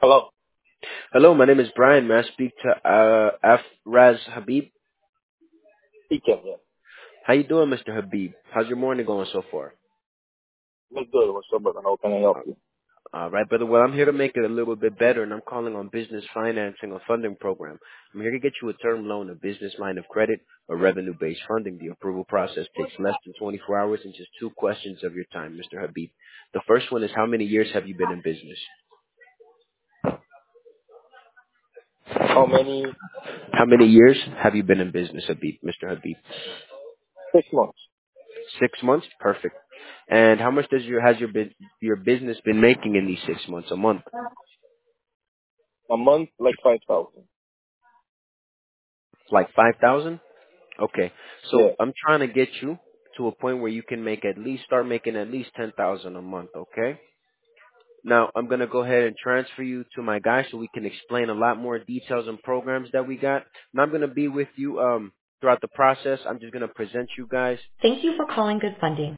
Hello. Hello, my name is Brian. May I speak to Raz Habib? Speaking, yeah. How you doing, Mr. Habib? How's your morning going so far? What's good? What's up, brother? How can I help Uh, you? All right, brother. Well, I'm here to make it a little bit better, and I'm calling on business financing or funding program. I'm here to get you a term loan, a business line of credit, or revenue-based funding. The approval process takes less than 24 hours and just two questions of your time, Mr. Habib. The first one is, how many years have you been in business? How many? How many years have you been in business, Habib, Mr. Habib? 6 months. 6 months? Perfect. And how much your business been making in these 6 months? A month? A month, like 5,000. Like 5,000? Okay. So Yeah. I'm trying to get you to a point where you can start making at least 10,000 a month, okay? Now, I'm going to go ahead and transfer you to my guy so we can explain a lot more details and programs that we got. And I'm going to be with you throughout the process. I'm just going to present you guys. Thank you for calling Good Funding.